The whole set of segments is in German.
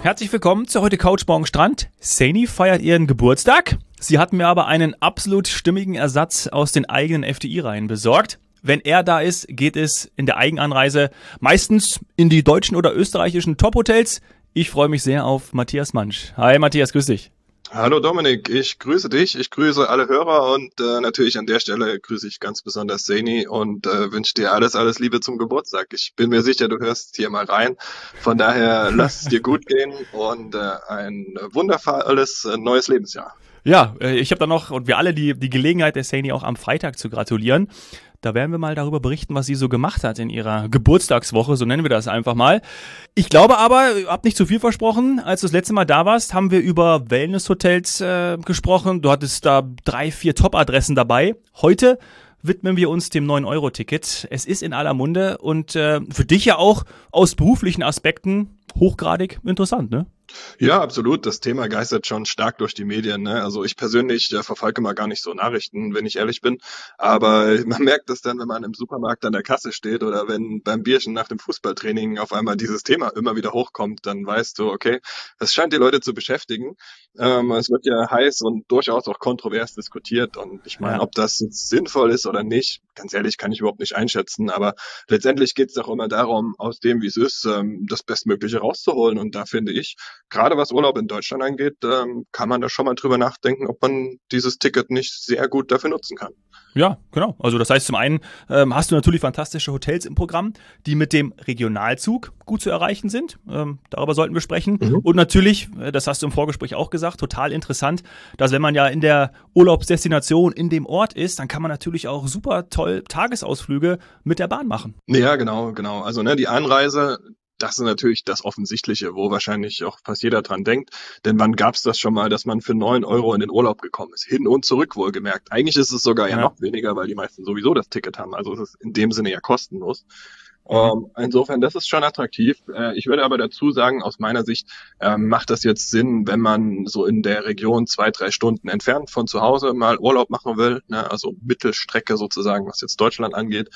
Herzlich willkommen zu heute Couch Morgen Strand. Saini feiert ihren Geburtstag. Sie hat mir aber einen absolut stimmigen Ersatz aus den eigenen FDI-Reihen besorgt. Wenn er da ist, geht es in der Eigenanreise meistens in die deutschen oder österreichischen Top-Hotels. Ich freue mich sehr auf Matthias Mansch. Hi Matthias, grüß dich. Hallo Dominik, ich grüße dich, ich grüße alle Hörer und natürlich an der Stelle grüße ich ganz besonders Saini und wünsche dir alles Liebe zum Geburtstag. Ich bin mir sicher, du hörst hier mal rein. Von daher lass es dir gut gehen und ein wundervolles neues Lebensjahr. Ja, ich habe dann noch, und wir alle, die Gelegenheit, der Saini auch am Freitag zu gratulieren. Da werden wir mal darüber berichten, was sie so gemacht hat in ihrer Geburtstagswoche, so nennen wir das einfach mal. Ich glaube aber, hab nicht zu viel versprochen. Als du das letzte Mal da warst, haben wir über Wellnesshotels gesprochen. Du hattest da 3-4 Top-Adressen dabei. Heute widmen wir uns dem 9-Euro-Ticket. Es ist in aller Munde und für dich ja auch aus beruflichen Aspekten hochgradig interessant, ne? Ja, absolut. Das Thema geistert schon stark durch die Medien, ne? Also ich persönlich verfolge mal gar nicht so Nachrichten, wenn ich ehrlich bin. Aber man merkt es dann, wenn man im Supermarkt an der Kasse steht oder wenn beim Bierchen nach dem Fußballtraining auf einmal dieses Thema immer wieder hochkommt, dann weißt du, okay, es scheint die Leute zu beschäftigen. Es wird ja heiß und durchaus auch kontrovers diskutiert. Und ich meine, ob das jetzt sinnvoll ist oder nicht, ganz ehrlich, kann ich überhaupt nicht einschätzen. Aber letztendlich geht es doch immer darum, aus dem, wie es ist, das Bestmögliche rauszuholen. Und da finde ich, gerade was Urlaub in Deutschland angeht, kann man da schon mal drüber nachdenken, ob man dieses Ticket nicht sehr gut dafür nutzen kann. Ja, genau. Also das heißt, zum einen hast du natürlich fantastische Hotels im Programm, die mit dem Regionalzug gut zu erreichen sind. Darüber sollten wir sprechen. Und natürlich, das hast du im Vorgespräch auch gesagt, total interessant, dass wenn man ja in der Urlaubsdestination in dem Ort ist, dann kann man natürlich auch super toll Tagesausflüge mit der Bahn machen. Ja, genau. Also die Anreise, das ist natürlich das Offensichtliche, wo wahrscheinlich auch fast jeder dran denkt. Denn wann gab's das schon mal, dass man für 9 Euro in den Urlaub gekommen ist? Hin und zurück wohlgemerkt. Eigentlich ist es sogar ja noch weniger, weil die meisten sowieso das Ticket haben. Also es ist in dem Sinne ja kostenlos. Insofern, das ist schon attraktiv. Ich würde aber dazu sagen, aus meiner Sicht macht das jetzt Sinn, wenn man so in der Region 2-3 Stunden entfernt von zu Hause mal Urlaub machen will, ne? Also Mittelstrecke sozusagen, was jetzt Deutschland angeht.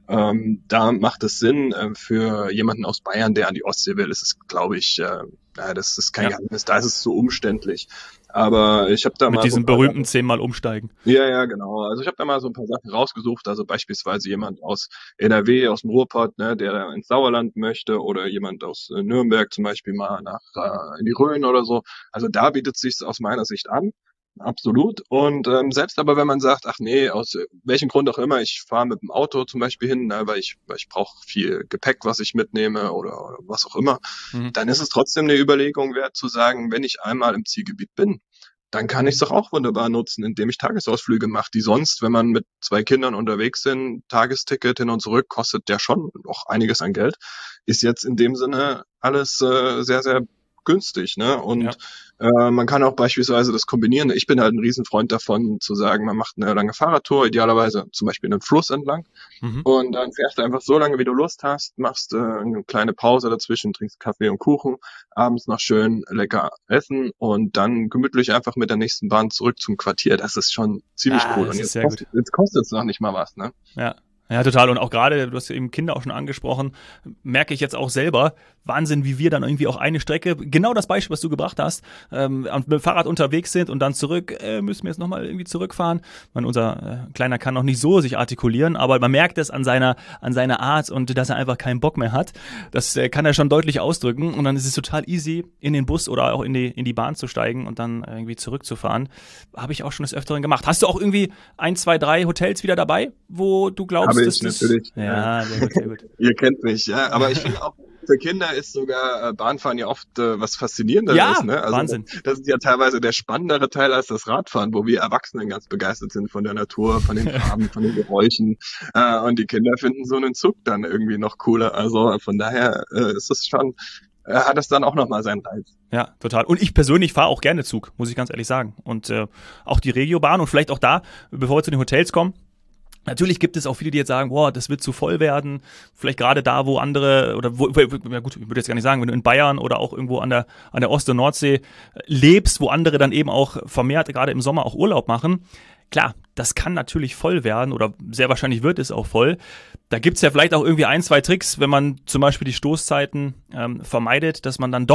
Da macht es Sinn für jemanden aus Bayern, der an die Ostsee will. Das ist, glaube ich, das ist kein Geheimnis. Da ist es so umständlich. Aber ich habe da mit mal diesem berühmten 10-mal umsteigen. Ja, genau. Also ich habe da mal so ein paar Sachen rausgesucht. Also beispielsweise jemand aus NRW, aus dem Ruhrpott, ne, der ins Sauerland möchte, oder jemand aus Nürnberg zum Beispiel mal nach in die Rhön oder so. Also da bietet es sich aus meiner Sicht an. Absolut. Und selbst aber, wenn man sagt, ach nee, aus welchem Grund auch immer, ich fahre mit dem Auto zum Beispiel hin, ne, weil ich brauche viel Gepäck, was ich mitnehme oder was auch immer, dann ist es trotzdem eine Überlegung wert zu sagen, wenn ich einmal im Zielgebiet bin, dann kann ich es doch auch wunderbar nutzen, indem ich Tagesausflüge mache, die sonst, wenn man mit 2 Kindern unterwegs sind, Tagesticket hin und zurück, kostet ja schon noch einiges an Geld, ist jetzt in dem Sinne alles sehr, sehr günstig, ne? Und man kann auch beispielsweise das kombinieren. Ich bin halt ein Riesenfreund davon, zu sagen, man macht eine lange Fahrradtour, idealerweise zum Beispiel einen Fluss entlang. Und dann fährst du einfach so lange, wie du Lust hast, machst eine kleine Pause dazwischen, trinkst Kaffee und Kuchen, abends noch schön lecker essen und dann gemütlich einfach mit der nächsten Bahn zurück zum Quartier. Das ist schon ziemlich cool. Und jetzt kostet es noch nicht mal was, ne? Ja, total. Und auch gerade, du hast eben Kinder auch schon angesprochen, merke ich jetzt auch selber, Wahnsinn, wie wir dann irgendwie auch eine Strecke, genau das Beispiel, was du gebracht hast, mit dem Fahrrad unterwegs sind und dann zurück, müssen wir jetzt nochmal irgendwie zurückfahren. Unser Kleiner kann noch nicht so sich artikulieren, aber man merkt es an seiner Art und dass er einfach keinen Bock mehr hat. Das kann er schon deutlich ausdrücken und dann ist es total easy, in den Bus oder auch in die Bahn zu steigen und dann irgendwie zurückzufahren. Habe ich auch schon des Öfteren gemacht. Hast du auch irgendwie 1, 2, 3 Hotels wieder dabei, wo du glaubst, dass das... Natürlich. Ja, sehr gut. Ihr kennt mich, ja. Aber ich finde auch, für Kinder ist sogar Bahnfahren ja oft was Faszinierenderes, ne? Also Wahnsinn. Das ist ja teilweise der spannendere Teil als das Radfahren, wo wir Erwachsenen ganz begeistert sind von der Natur, von den Farben, von den Geräuschen. Und die Kinder finden so einen Zug dann irgendwie noch cooler. Also von daher ist es schon, hat es dann auch nochmal seinen Reiz. Ja, total. Und ich persönlich fahre auch gerne Zug, muss ich ganz ehrlich sagen. Und auch die Regiobahn und vielleicht auch da, bevor wir zu den Hotels kommen, natürlich gibt es auch viele, die jetzt sagen, boah, das wird zu voll werden. Vielleicht gerade da, wo andere, oder ja gut, ich würde jetzt gar nicht sagen, wenn du in Bayern oder auch irgendwo an der Ost- und Nordsee lebst, wo andere dann eben auch vermehrt, gerade im Sommer auch Urlaub machen. Klar, das kann natürlich voll werden oder sehr wahrscheinlich wird es auch voll. Da gibt es ja vielleicht auch irgendwie 1, 2 Tricks, wenn man zum Beispiel die Stoßzeiten vermeidet, dass man dann doch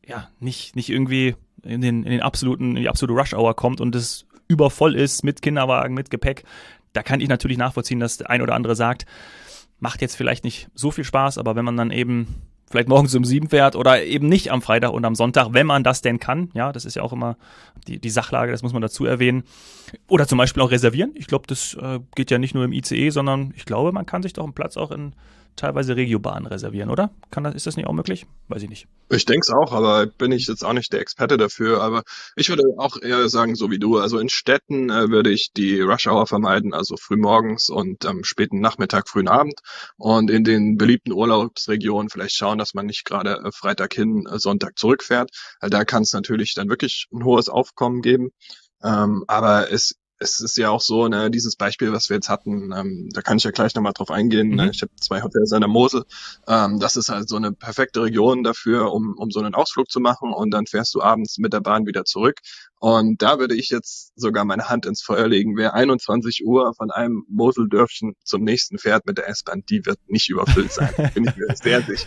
nicht irgendwie in die absolute Rush-Hour kommt und es übervoll ist mit Kinderwagen, mit Gepäck. Da kann ich natürlich nachvollziehen, dass der ein oder andere sagt, macht jetzt vielleicht nicht so viel Spaß, aber wenn man dann eben vielleicht morgens um 7 fährt oder eben nicht am Freitag und am Sonntag, wenn man das denn kann, ja, das ist ja auch immer die Sachlage, das muss man dazu erwähnen. Oder zum Beispiel auch reservieren. Ich glaube, das geht ja nicht nur im ICE, sondern ich glaube, man kann sich doch einen Platz auch in teilweise Regiobahnen reservieren, oder? Ist das nicht auch möglich? Weiß ich nicht. Ich denke es auch, aber bin ich jetzt auch nicht der Experte dafür. Aber ich würde auch eher sagen, so wie du. Also in Städten würde ich die Rush Hour vermeiden, also frühmorgens und am späten Nachmittag, frühen Abend. Und in den beliebten Urlaubsregionen vielleicht schauen, dass man nicht gerade Freitag hin, Sonntag zurückfährt. Weil da kann es natürlich dann wirklich ein hohes Aufkommen geben. Aber es ist ja auch so, ne, dieses Beispiel, was wir jetzt hatten, da kann ich ja gleich nochmal drauf eingehen. Ne? Ich habe 2 Hotels an der Mosel. Das ist halt so eine perfekte Region dafür, um so einen Ausflug zu machen, und dann fährst du abends mit der Bahn wieder zurück. Und da würde ich jetzt sogar meine Hand ins Feuer legen. Wer 21 Uhr von einem Moseldörfchen zum nächsten fährt mit der S-Bahn, die wird nicht überfüllt sein. Bin ich mir sehr sicher.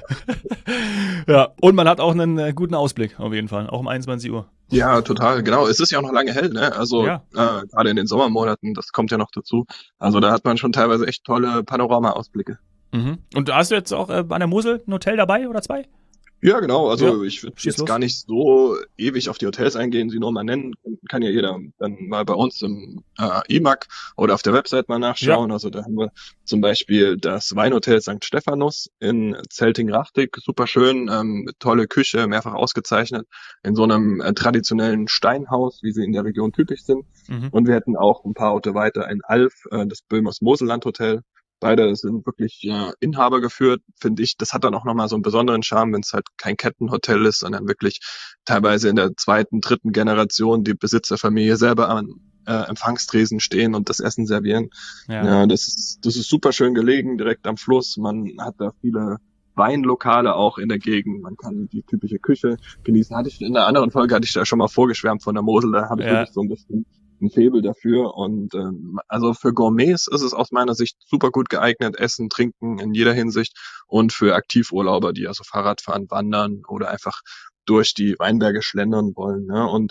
Ja, und man hat auch einen guten Ausblick auf jeden Fall, auch um 21 Uhr. Ja, total, genau. Es ist ja auch noch lange hell, ne? Also Ja. gerade in den Sommermonaten, das kommt ja noch dazu. Also da hat man schon teilweise echt tolle Panorama-Ausblicke. Und hast du jetzt auch an der Mosel ein Hotel dabei oder 2? Ja, genau. Also Ja, ich würde schieß jetzt los. gar nicht so ewig auf die Hotels eingehen, sie nur mal nennen. Kann ja jeder dann mal bei uns im IMAG oder auf der Website mal nachschauen. Also da haben wir zum Beispiel das Weinhotel St. Stephanus in Zelting-Rachtig. Super schön, tolle Küche, mehrfach ausgezeichnet. In so einem traditionellen Steinhaus, wie sie in der Region typisch sind. Und wir hätten auch ein paar Orte weiter in Alf, das Böhmers Moselland Hotel. Beide sind wirklich Inhaber geführt, finde ich. Das hat dann auch nochmal so einen besonderen Charme, wenn es halt kein Kettenhotel ist, sondern wirklich teilweise in der 2., 3. Generation die Besitzerfamilie selber am Empfangstresen stehen und das Essen servieren. Ja, das ist super schön gelegen, direkt am Fluss. Man hat da viele Weinlokale auch in der Gegend. Man kann die typische Küche genießen. In einer anderen Folge hatte ich da schon mal vorgeschwärmt von der Mosel. Da habe ich wirklich so ein bisschen ein Faible dafür. Und also für Gourmets ist es aus meiner Sicht super gut geeignet. Essen, Trinken in jeder Hinsicht. Und für Aktivurlauber, die also Fahrrad fahren, wandern oder einfach durch die Weinberge schlendern wollen. Ne? Und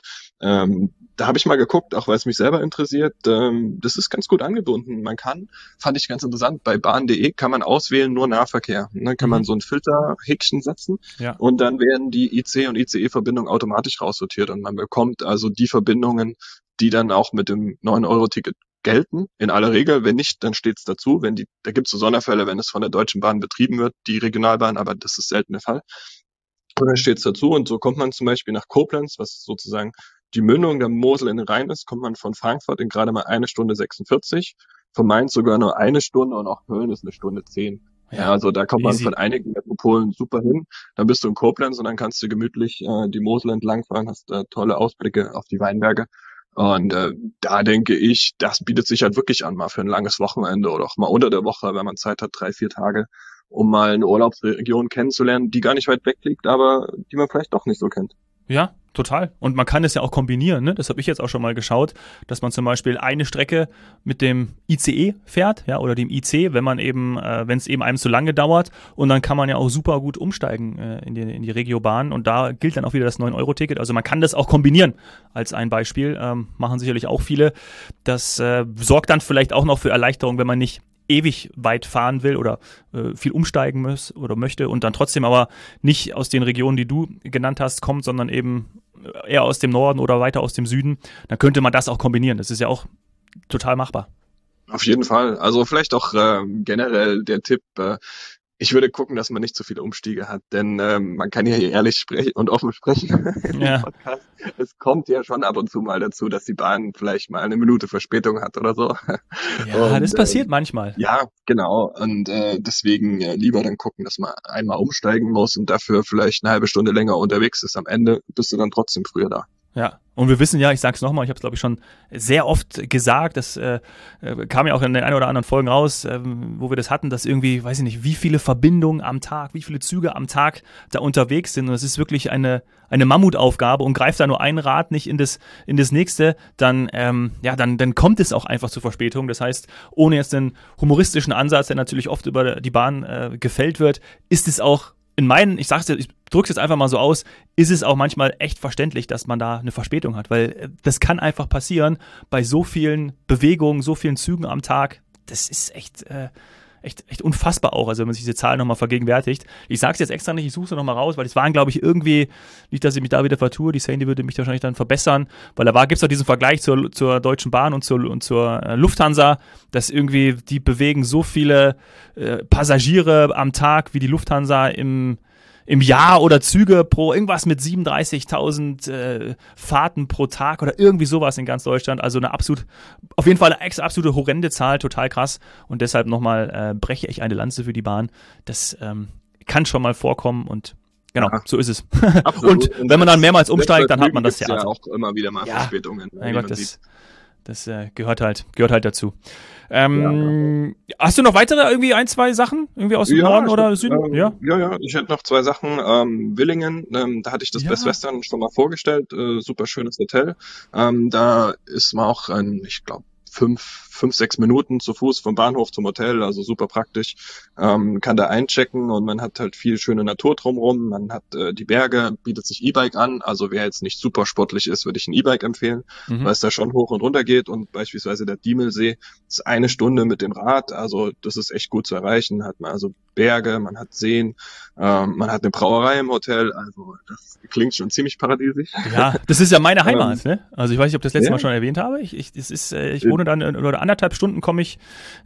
da habe ich mal geguckt, auch weil es mich selber interessiert, das ist ganz gut angebunden. Man kann, fand ich ganz interessant, bei bahn.de kann man auswählen, nur Nahverkehr. Dann kann man so ein Filterhäkchen setzen und dann werden die IC- und ICE-Verbindungen automatisch raussortiert und man bekommt also die Verbindungen, die dann auch mit dem 9-Euro-Ticket gelten, in aller Regel. Wenn nicht, dann steht es dazu. Da gibt es so Sonderfälle, wenn es von der Deutschen Bahn betrieben wird, die Regionalbahn, aber das ist selten der Fall. Und dann steht es dazu und so kommt man zum Beispiel nach Koblenz, was sozusagen die Mündung der Mosel in den Rhein ist, kommt man von Frankfurt in gerade mal 1 Stunde 46, von Mainz sogar nur 1 Stunde und auch Köln ist 1 Stunde 10. Ja, also da kommt man von einigen Metropolen super hin. Dann bist du in Koblenz und dann kannst du gemütlich die Mosel entlangfahren, hast tolle Ausblicke auf die Weinberge. Und da denke ich, das bietet sich halt wirklich an, mal für ein langes Wochenende oder auch mal unter der Woche, wenn man Zeit hat, 3, 4 Tage, um mal eine Urlaubsregion kennenzulernen, die gar nicht weit weg liegt, aber die man vielleicht doch nicht so kennt. Ja, total. Und man kann es ja auch kombinieren, ne? Das habe ich jetzt auch schon mal geschaut, dass man zum Beispiel eine Strecke mit dem ICE fährt, ja, oder dem IC, wenn es eben einem zu lange dauert. Und dann kann man ja auch super gut umsteigen in die Regiobahn. Und da gilt dann auch wieder das 9-Euro-Ticket. Also man kann das auch kombinieren als ein Beispiel. Machen sicherlich auch viele. Das sorgt dann vielleicht auch noch für Erleichterung, wenn man nicht ewig weit fahren will oder viel umsteigen muss oder möchte und dann trotzdem aber nicht aus den Regionen, die du genannt hast, kommt, sondern eben eher aus dem Norden oder weiter aus dem Süden, dann könnte man das auch kombinieren. Das ist ja auch total machbar. Auf jeden Fall. Also vielleicht auch generell der Tipp, ich würde gucken, dass man nicht zu viele Umstiege hat, denn man kann ja hier ehrlich sprechen und offen sprechen im Podcast. Es kommt ja schon ab und zu mal dazu, dass die Bahn vielleicht mal 1 Minute Verspätung hat oder so. Ja, das passiert manchmal. Ja, genau. Und deswegen lieber dann gucken, dass man einmal umsteigen muss und dafür vielleicht 1 halbe Stunde länger unterwegs ist. Am Ende bist du dann trotzdem früher da. Ja, und wir wissen ja, ich sag's nochmal, ich habe es glaube ich schon sehr oft gesagt, das kam ja auch in den ein oder anderen Folgen raus, wo wir das hatten, dass irgendwie, weiß ich nicht, wie viele Verbindungen am Tag, wie viele Züge am Tag da unterwegs sind und es ist wirklich eine Mammutaufgabe und greift da nur ein Rad nicht in das nächste, dann kommt es auch einfach zur Verspätung. Das heißt, ohne jetzt den humoristischen Ansatz, der natürlich oft über die Bahn gefällt wird, ist es auch ich drück's jetzt einfach mal so aus, ist es auch manchmal echt verständlich, dass man da eine Verspätung hat, weil das kann einfach passieren bei so vielen Bewegungen, so vielen Zügen am Tag. Das ist echt unfassbar auch, also wenn man sich diese Zahlen nochmal vergegenwärtigt. Ich sag's jetzt extra nicht, ich suche sie nochmal raus, weil es waren, glaube ich, irgendwie, nicht, dass ich mich da wieder vertue, die Sandy würde mich wahrscheinlich dann verbessern, weil gibt's auch diesen Vergleich zur Deutschen Bahn und zur Lufthansa, dass irgendwie die bewegen so viele Passagiere am Tag wie die Lufthansa im Jahr oder Züge pro irgendwas mit 37.000 Fahrten pro Tag oder irgendwie sowas in ganz Deutschland. Also auf jeden Fall eine absolute horrende Zahl, total krass. Und deshalb nochmal breche ich eine Lanze für die Bahn. Das kann schon mal vorkommen und genau, ja, so ist es. Und wenn man dann mehrmals umsteigt, dann hat man das Theater. Ja auch immer wieder mal Verspätungen. Mein Gott, das gehört halt dazu. Hast du noch weitere irgendwie 1, 2 Sachen irgendwie aus dem Norden oder Süden? Ja, ich hätte noch 2 Sachen. Willingen, da hatte ich das Best Western schon mal vorgestellt. Super schönes Hotel. Da ist man auch ich glaube, 5-6 Minuten zu Fuß vom Bahnhof zum Hotel, also super praktisch. Kann da einchecken und man hat halt viel schöne Natur drumherum. Man hat die Berge, bietet sich E-Bike an. Also wer jetzt nicht super sportlich ist, würde ich ein E-Bike empfehlen, weil es da schon hoch und runter geht. Und beispielsweise der Diemelsee ist 1 Stunde mit dem Rad. Also das ist echt gut zu erreichen. Hat man also Berge, man hat Seen, man hat eine Brauerei im Hotel. Also das klingt schon ziemlich paradiesisch. Ja, das ist ja meine Heimat. Ne? Also ich weiß nicht, ob ich das letzte Mal schon erwähnt habe. Ich wohne dann oder 1,5 Stunden komme ich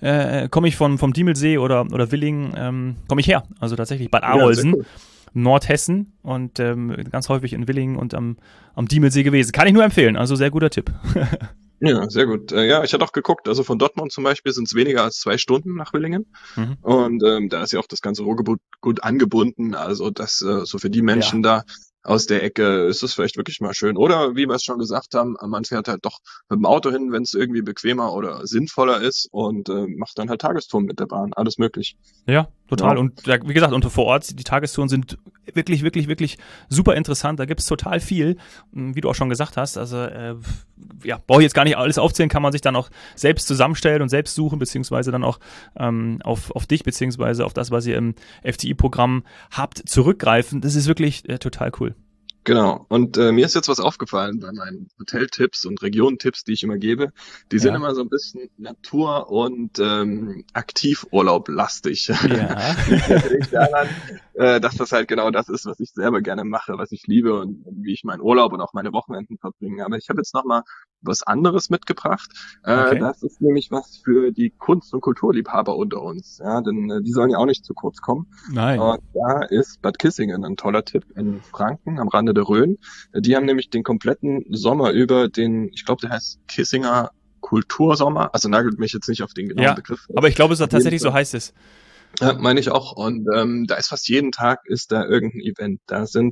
vom Diemelsee oder Willingen komme ich her. Also tatsächlich Bad Arolsen, cool. Nordhessen und ganz häufig in Willingen und am Diemelsee gewesen. Kann ich nur empfehlen. Also sehr guter Tipp. Ja, sehr gut. Ja, ich hatte auch geguckt, also von Dortmund zum Beispiel sind es weniger als 2 Stunden nach Willingen. Und da ist ja auch das ganze Ruhrgebiet gut angebunden. Also das so für die Menschen da aus der Ecke ist es vielleicht wirklich mal schön. Oder wie wir es schon gesagt haben, man fährt halt doch mit dem Auto hin, wenn es irgendwie bequemer oder sinnvoller ist und macht dann halt Tagestouren mit der Bahn. Alles möglich. Ja, total. Ja. Und wie gesagt, und vor Ort, die Tagestouren sind wirklich, wirklich, wirklich super interessant. Da gibt's total viel, wie du auch schon gesagt hast. Also brauche ich jetzt gar nicht alles aufzählen, kann man sich dann auch selbst zusammenstellen und selbst suchen, beziehungsweise dann auch auf dich, beziehungsweise auf das, was ihr im FTI-Programm habt, zurückgreifen. Das ist wirklich total cool. Genau. Und mir ist jetzt was aufgefallen bei meinen Hoteltipps und Regionentipps, die ich immer gebe. Die sind immer so ein bisschen Natur- und Aktivurlaub-lastig. Ja. Das liegt daran, dass das halt genau das ist, was ich selber gerne mache, was ich liebe und wie ich meinen Urlaub und auch meine Wochenenden verbringe. Aber ich habe jetzt noch mal was anderes mitgebracht. Das ist nämlich was für die Kunst- und Kulturliebhaber unter uns. Ja, denn die sollen ja auch nicht zu kurz kommen. Nein. Und da ist Bad Kissingen ein toller Tipp in Franken am Rande der Rhön. Die haben nämlich den kompletten Sommer über ich glaube, der heißt Kissinger Kultursommer. Also nagelt mich jetzt nicht auf den genauen Begriff. Aber ich glaube, es tatsächlich so heißt es. Ja, meine ich auch. Und da ist fast jeden Tag ist da irgendein Event. Da sind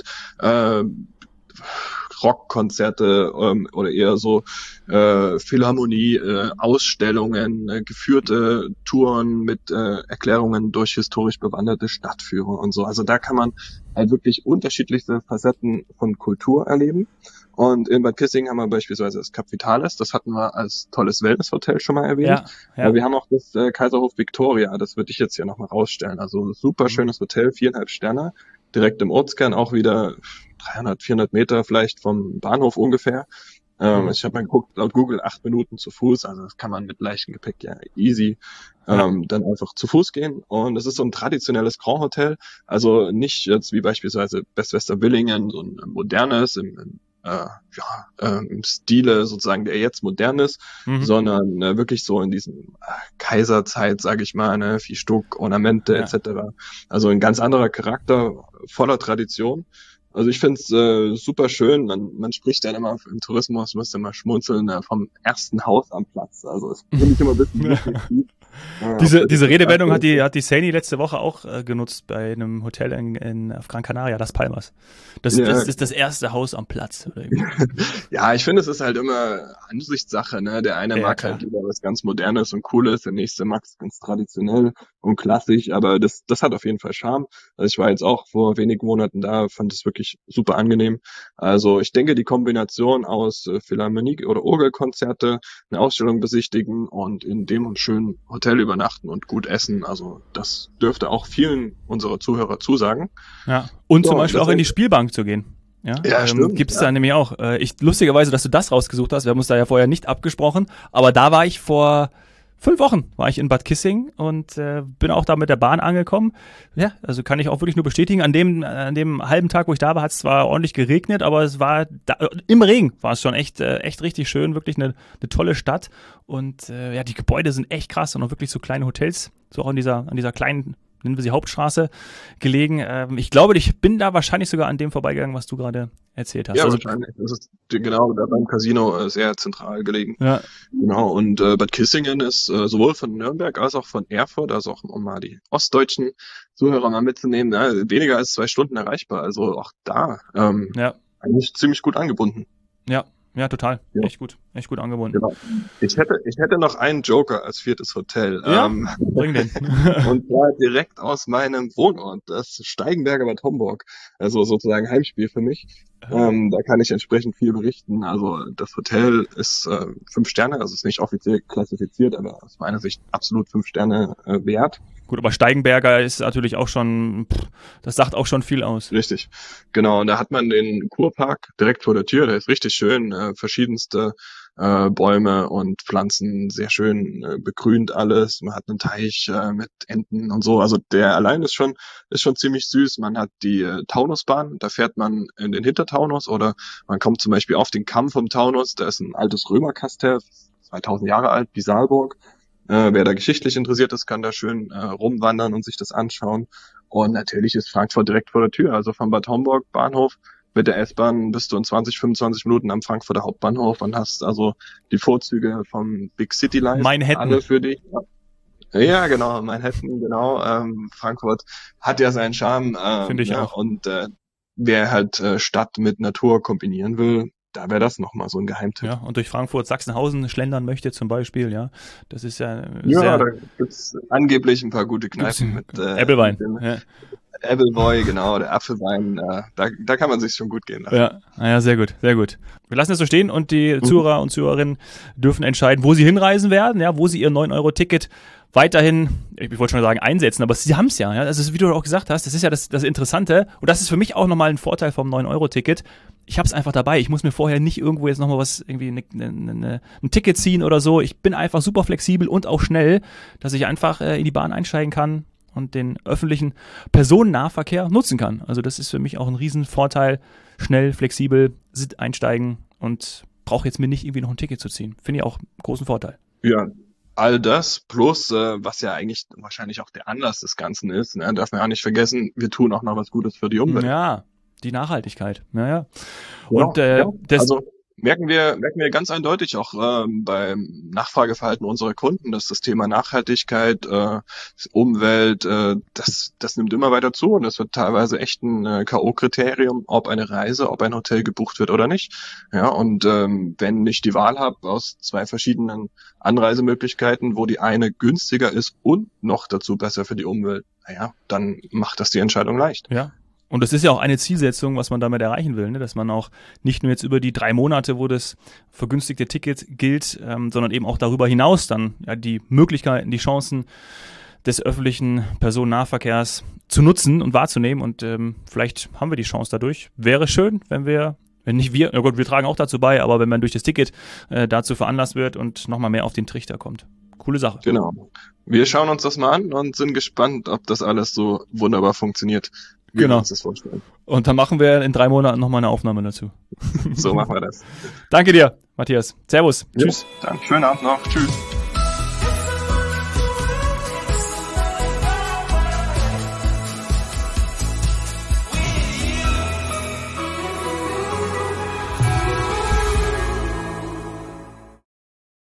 Rockkonzerte oder eher so Philharmonie, Ausstellungen, geführte Touren mit Erklärungen durch historisch bewanderte Stadtführer und so. Also da kann man halt wirklich unterschiedlichste Facetten von Kultur erleben. Und in Bad Kissingen haben wir beispielsweise das Capitales, das hatten wir als tolles Wellnesshotel schon mal erwähnt. Ja. Aber wir haben auch das Kaiserhof Victoria, das würde ich jetzt hier nochmal rausstellen. Also super schönes Hotel, 4,5 Sterne, direkt im Ortskern, auch wieder 300, 400 Meter vielleicht vom Bahnhof ungefähr. Ich habe mal geguckt, laut Google 8 Minuten zu Fuß, also das kann man mit leichtem Gepäck ja easy dann einfach zu Fuß gehen. Und es ist so ein traditionelles Grand Hotel, also nicht jetzt wie beispielsweise Best Western Willingen, so ein modernes, im Stile sozusagen, der jetzt modern ist, sondern wirklich so in diesem Kaiserzeit, sage ich mal, ne, viel Stuck, Ornamente etc. Also ein ganz anderer Charakter, voller Tradition. Also ich finde es super schön. Man spricht dann immer im Tourismus, müsste mal schmunzeln, vom ersten Haus am Platz. Also es finde ich immer ein bisschen lustig. Diese Redewendung hat die Sani letzte Woche auch genutzt bei einem Hotel auf Gran Canaria, Las Palmas. Das ist das erste Haus am Platz. Ja, ich finde, es ist halt immer Ansichtssache. Ne? Der eine mag halt lieber was ganz Modernes und Cooles, der nächste mag es ganz traditionell und klassisch, aber das hat auf jeden Fall Charme. Also ich war jetzt auch vor wenigen Monaten da, fand es wirklich wirklich super angenehm. Also ich denke, die Kombination aus Philharmonie- oder Orgelkonzerte, eine Ausstellung besichtigen und in dem schönen Hotel übernachten und gut essen, also das dürfte auch vielen unserer Zuhörer zusagen. Ja. Und So, zum Beispiel auch in die Spielbank zu gehen. Ja, stimmt. gibt es da nämlich auch. Lustigerweise, dass du das rausgesucht hast, wir haben uns da ja vorher nicht abgesprochen, aber da war ich vor 5 Wochen war ich in Bad Kissing und bin auch da mit der Bahn angekommen. Ja, also kann ich auch wirklich nur bestätigen. An dem halben Tag, wo ich da war, hat es zwar ordentlich geregnet, aber es war im Regen war es schon echt richtig schön, wirklich eine tolle Stadt. Und ja, die Gebäude sind echt krass und auch wirklich so kleine Hotels, so auch an dieser kleinen, nennen wir sie Hauptstraße, gelegen. Ich glaube, ich bin da wahrscheinlich sogar an dem vorbeigegangen, was du gerade erzählt hast. Ja, also, wahrscheinlich. Das ist genau da beim Casino sehr zentral gelegen. Ja. Genau. Und Bad Kissingen ist sowohl von Nürnberg als auch von Erfurt, also auch um mal die ostdeutschen Zuhörer mal mitzunehmen, weniger als 2 Stunden erreichbar. Also auch da eigentlich ziemlich gut angebunden. Ja, total. Ja. Echt gut angebunden. Genau. Ich hätte noch einen Joker als 4. Hotel. Ja, bring den. Und zwar direkt aus meinem Wohnort, das Steigenberger Bad Homburg. Also sozusagen Heimspiel für mich. Da kann ich entsprechend viel berichten. Also das Hotel ist 5 Sterne, also ist nicht offiziell klassifiziert, aber aus meiner Sicht absolut 5 Sterne wert. Gut, aber Steigenberger ist natürlich auch schon, das sagt auch schon viel aus. Richtig, genau. Und da hat man den Kurpark direkt vor der Tür. Der ist richtig schön, verschiedenste Bäume und Pflanzen, sehr schön begrünt alles. Man hat einen Teich mit Enten und so. Also der allein ist schon ziemlich süß. Man hat die Taunusbahn, da fährt man in den Hintertaunus oder man kommt zum Beispiel auf den Kamm vom Taunus. Da ist ein altes Römerkastell, 2000 Jahre alt, die Saalburg. Wer da geschichtlich interessiert ist, kann da schön rumwandern und sich das anschauen. Und natürlich ist Frankfurt direkt vor der Tür. Also von Bad Homburg Bahnhof mit der S-Bahn bist du in 25 Minuten am Frankfurter Hauptbahnhof und hast also die Vorzüge vom Big City Line. Manhattan. Alle für dich. Ja, genau, Manhattan, genau. Frankfurt hat ja seinen Charme. Finde ich auch. Und wer halt Stadt mit Natur kombinieren will, da wäre das nochmal so ein Geheimtipp. Ja, und durch Frankfurt Sachsenhausen schlendern möchte zum Beispiel, ja. Das ist ja Ja, sehr... da gibt's angeblich ein paar gute Kneipen mit Äppelwein. Ja. Appleboy, genau, der Apfelwein, da kann man sich schon gut gehen lassen. Ja, naja, sehr gut. Wir lassen es so stehen und die Zuhörer und Zuhörerinnen dürfen entscheiden, wo sie hinreisen werden, ja, wo sie ihr 9-Euro-Ticket weiterhin, ich wollte schon sagen, einsetzen, aber sie haben es ja. Das ist, wie du auch gesagt hast, das ist ja das Interessante und das ist für mich auch nochmal ein Vorteil vom 9-Euro-Ticket. Ich habe es einfach dabei. Ich muss mir vorher nicht irgendwo jetzt nochmal was, irgendwie ein Ticket ziehen oder so. Ich bin einfach super flexibel und auch schnell, dass ich einfach in die Bahn einsteigen kann und den öffentlichen Personennahverkehr nutzen kann. Also das ist für mich auch ein Riesenvorteil. Schnell, flexibel, einsteigen und brauche jetzt mir nicht irgendwie noch ein Ticket zu ziehen. Finde ich auch einen großen Vorteil. Ja, all das plus, was ja eigentlich wahrscheinlich auch der Anlass des Ganzen ist, ne, darf man ja nicht vergessen, wir tun auch noch was Gutes für die Umwelt. Ja, die Nachhaltigkeit. Ja. Und also merken wir ganz eindeutig auch beim Nachfrageverhalten unserer Kunden, dass das Thema Nachhaltigkeit, Umwelt, das nimmt immer weiter zu und das wird teilweise echt ein K.O.-Kriterium, ob eine Reise, ob ein Hotel gebucht wird oder nicht. Ja, und wenn ich die Wahl habe aus 2 verschiedenen Anreisemöglichkeiten, wo die eine günstiger ist und noch dazu besser für die Umwelt, naja, dann macht das die Entscheidung leicht. Ja. Und das ist ja auch eine Zielsetzung, was man damit erreichen will, ne? Dass man auch nicht nur jetzt über die 3 Monate, wo das vergünstigte Ticket gilt, sondern eben auch darüber hinaus dann ja, die Möglichkeiten, die Chancen des öffentlichen Personennahverkehrs zu nutzen und wahrzunehmen. Und vielleicht haben wir die Chance dadurch. Wäre schön, wenn nicht wir, na gut, wir tragen auch dazu bei, aber wenn man durch das Ticket dazu veranlasst wird und nochmal mehr auf den Trichter kommt. Coole Sache. Genau. Wir schauen uns das mal an und sind gespannt, ob das alles so wunderbar funktioniert. Wie wir uns das vorstellen. Und dann machen wir in 3 Monaten nochmal eine Aufnahme dazu. So machen wir das. Danke dir, Matthias. Servus. Ja, Tschüss. Dann schönen Abend noch. Tschüss.